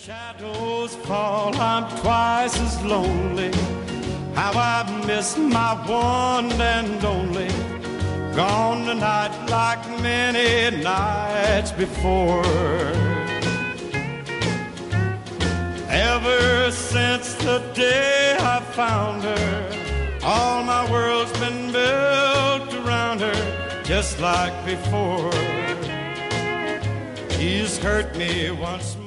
Shadows fall, I'm twice as lonely. How I miss my one and only. Gone tonight like many nights before. Ever since the day I found her, all my world's been built around her, just like before. She's hurt me once more.